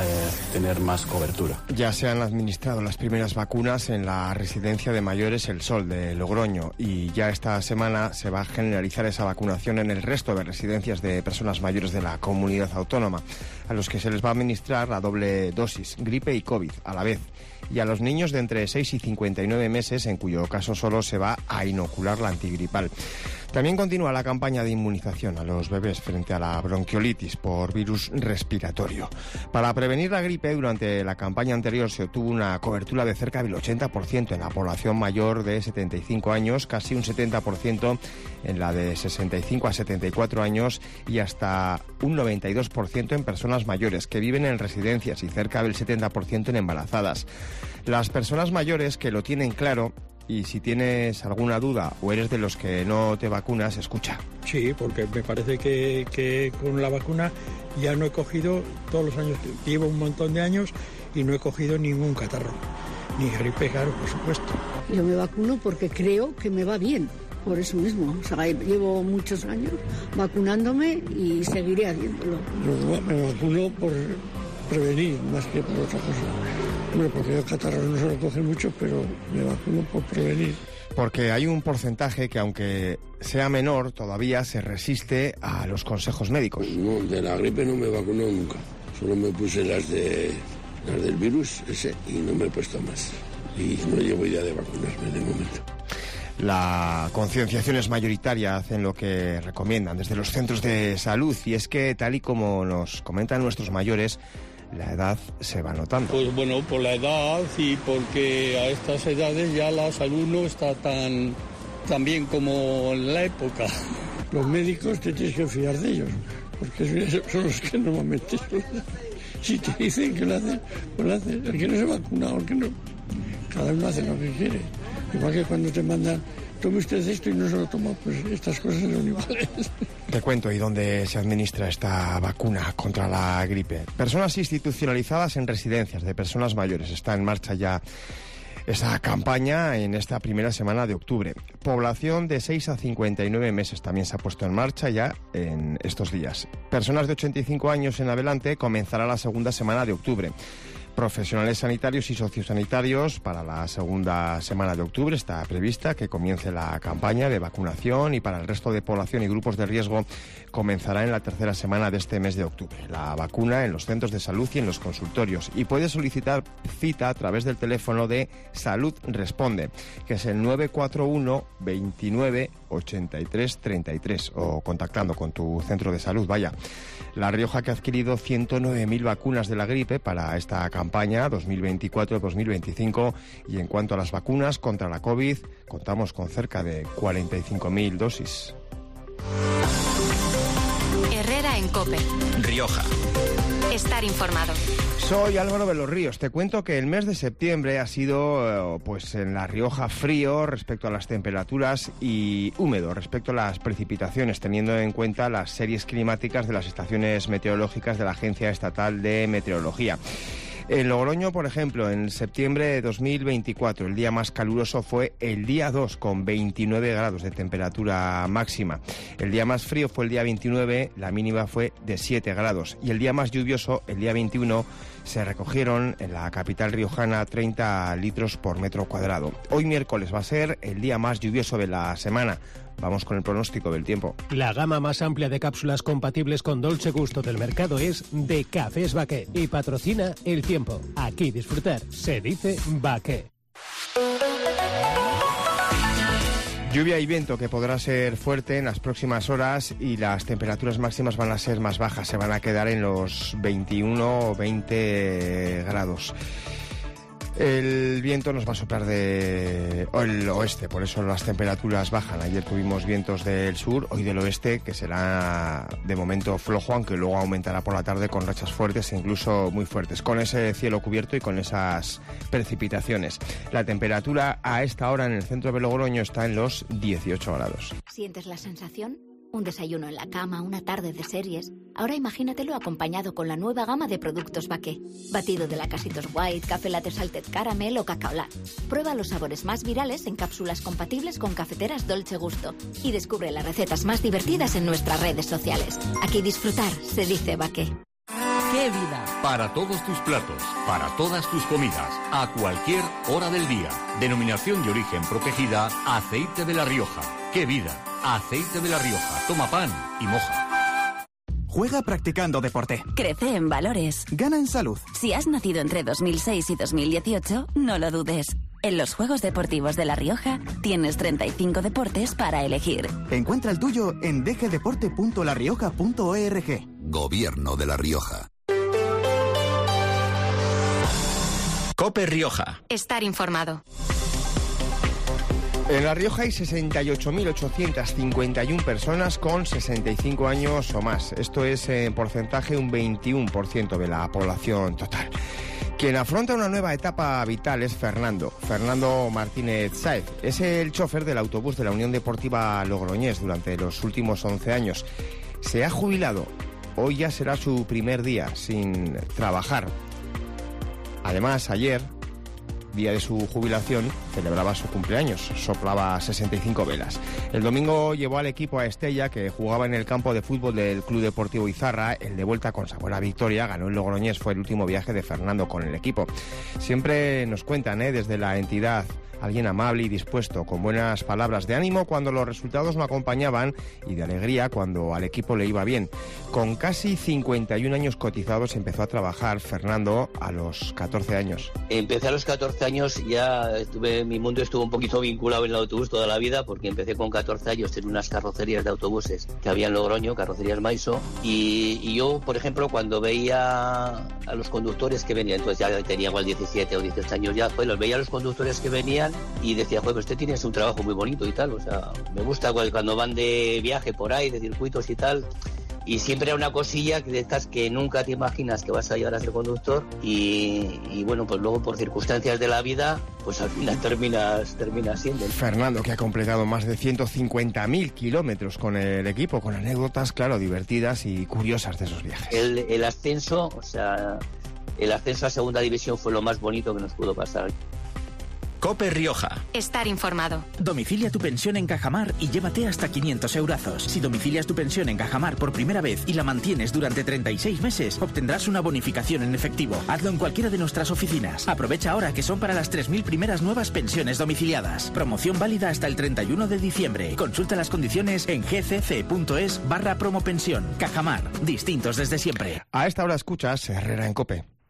tener más cobertura. Ya se han administrado las primeras vacunas en la residencia de mayores El Sol de Logroño y ya esta semana se va a generalizar esa vacunación en el resto de residencias de personas mayores de la comunidad autónoma, a los que se les va a administrar la doble dosis, gripe y COVID a la vez, y a los niños de entre 6 y 59 meses, en cuyo caso solo se va a inocular la antigripal. También continúa la campaña de inmunización a los bebés frente a la bronquiolitis por virus respiratorio. Para prevenir la gripe, durante la campaña anterior se obtuvo una cobertura de cerca del 80% en la población mayor de 75 años, casi un 70% en la de 65 a 74 años y hasta un 92% en personas mayores que viven en residencias y cerca del 70% en embarazadas. Las personas mayores que lo tienen claro, y si tienes alguna duda o eres de los que no te vacunas, escucha. Sí, porque me parece que con la vacuna ya no he cogido, todos los años, llevo un montón de años y no he cogido ningún catarro, ni gripe, claro, por supuesto. Yo me vacuno porque creo que me va bien, por eso mismo. O sea, llevo muchos años vacunándome y seguiré haciéndolo. Yo me vacuno por prevenir más que por otra cosa. Bueno, porque los catarros no se lo cogen mucho, pero me vacuno por prevenir. Porque hay un porcentaje que, aunque sea menor, todavía se resiste a los consejos médicos. No, de la gripe no me vacuno nunca. Solo me puse las del virus ese y no me he puesto más. Y no llevo idea de vacunarme de momento. La concienciación es mayoritaria, hacen lo que recomiendan desde los centros de salud, y es que, tal y como nos comentan nuestros mayores, la edad se va notando. Pues bueno, por la edad y porque a estas edades ya la salud no está tan bien como en la época. Los médicos te tienes que fiar de ellos, porque son los que normalmente suelen. Si te dicen que lo hacen, pues lo hacen. El que no se vacuna o el que no, cada uno hace lo que quiere. Igual que cuando te mandan, tome usted esto y no se lo toma, pues estas cosas son iguales. Te cuento y dónde se administra esta vacuna contra la gripe. Personas institucionalizadas en residencias de personas mayores. Está en marcha ya esa campaña en esta primera semana de octubre. Población de 6 a 59 meses también se ha puesto en marcha ya en estos días. Personas de 85 años en adelante comenzará la segunda semana de octubre. Profesionales sanitarios y sociosanitarios para la segunda semana de octubre está prevista que comience la campaña de vacunación, y para el resto de población y grupos de riesgo comenzará en la tercera semana de este mes de octubre. La vacuna en los centros de salud y en los consultorios, y puede solicitar cita a través del teléfono de Salud Responde, que es el 941 29 83 33, o contactando con tu centro de salud. Vaya, La Rioja, que ha adquirido 109.000 vacunas de la gripe para esta campaña 2024-2025, y en cuanto a las vacunas contra la COVID, contamos con cerca de 45.000 dosis. Herrera en COPE. Rioja. Estar informado. Soy Álvaro de los Ríos. Te cuento que el mes de septiembre ha sido, pues en La Rioja, frío respecto a las temperaturas y húmedo respecto a las precipitaciones, teniendo en cuenta las series climáticas de las estaciones meteorológicas de la Agencia Estatal de Meteorología. En Logroño, por ejemplo, en septiembre de 2024, el día más caluroso fue el día 2, con 29 grados de temperatura máxima. El día más frío fue el día 29, la mínima fue de 7 grados. Y el día más lluvioso, el día 21, se recogieron en la capital riojana 30 litros por metro cuadrado. Hoy miércoles va a ser el día más lluvioso de la semana. Vamos con el pronóstico del tiempo. La gama más amplia de cápsulas compatibles con Dolce Gusto del mercado es de Cafés Baqué y patrocina el tiempo. Aquí disfrutar se dice Baqué. Lluvia y viento que podrá ser fuerte en las próximas horas, y las temperaturas máximas van a ser más bajas, se van a quedar en los 21 o 20 grados. El viento nos va a soplar del oeste, por eso las temperaturas bajan. Ayer tuvimos vientos del sur, hoy del oeste, que será de momento flojo, aunque luego aumentará por la tarde con rachas fuertes e incluso muy fuertes, con ese cielo cubierto y con esas precipitaciones. La temperatura a esta hora en el centro de Logroño está en los 18 grados. ¿Sientes la sensación? Un desayuno en la cama, una tarde de series. Ahora imagínatelo acompañado con la nueva gama de productos Baqué. Batido de Lacasitos White, café latte salted caramel o cacao lat. Prueba los sabores más virales en cápsulas compatibles con cafeteras Dolce Gusto. Y descubre las recetas más divertidas en nuestras redes sociales. Aquí disfrutar se dice Baqué. ¡Qué vida! Para todos tus platos, para todas tus comidas, a cualquier hora del día. Denominación de origen protegida, Aceite de La Rioja. ¡Qué vida! Aceite de La Rioja. Toma pan y moja. Juega practicando deporte. Crece en valores. Gana en salud. Si has nacido entre 2006 y 2018, no lo dudes. En los Juegos Deportivos de La Rioja tienes 35 deportes para elegir. Encuentra el tuyo en dgdeporte.larioja.org. Gobierno de La Rioja. COPE Rioja. Estar informado. En La Rioja hay 68.851 personas con 65 años o más. Esto es en porcentaje un 21% de la población total. Quien afronta una nueva etapa vital es Fernando Martínez Sáez. Es el chofer del autobús de la Unión Deportiva Logroñés durante los últimos 11 años. Se ha jubilado. Hoy ya será su primer día sin trabajar. Además, ayer, día de su jubilación, celebraba su cumpleaños, soplaba 65 velas. El domingo llevó al equipo a Estella, que jugaba en el campo de fútbol del Club Deportivo Izarra, el de vuelta con sabor a victoria, ganó el Logroñés, fue el último viaje de Fernando con el equipo. Siempre nos cuentan, desde la entidad, alguien amable y dispuesto, con buenas palabras de ánimo cuando los resultados no acompañaban y de alegría cuando al equipo le iba bien. Con casi 51 años cotizados empezó a trabajar Fernando a los 14 años. Empecé a los 14 años, mi mundo estuvo un poquito vinculado en el autobús toda la vida, porque empecé con 14 años en unas carrocerías de autobuses que había en Logroño, carrocerías Maiso, y yo, por ejemplo, cuando veía a los conductores que venían, entonces ya tenía igual 17 o 18 años ya, pues los veía a los conductores que venían y decía, pues usted tiene un trabajo muy bonito y tal, o sea, me gusta cuando van de viaje por ahí, de circuitos y tal, y siempre era una cosilla de estas que nunca te imaginas que vas a llegar a ser conductor y bueno, pues luego por circunstancias de la vida, pues al final terminas siendo. Fernando, que ha completado más de 150.000 kilómetros con el equipo, con anécdotas, claro, divertidas y curiosas de esos viajes. El ascenso, el ascenso a segunda división fue lo más bonito que nos pudo pasar. COPE Rioja. Estar informado. Domicilia tu pensión en Cajamar y llévate hasta 500 eurazos. Si domicilias tu pensión en Cajamar por primera vez y la mantienes durante 36 meses, obtendrás una bonificación en efectivo. Hazlo en cualquiera de nuestras oficinas. Aprovecha ahora que son para las 3.000 primeras nuevas pensiones domiciliadas. Promoción válida hasta el 31 de diciembre. Consulta las condiciones en gcc.es/promopensión. Cajamar. Distintos desde siempre. A esta hora escuchas Herrera en COPE.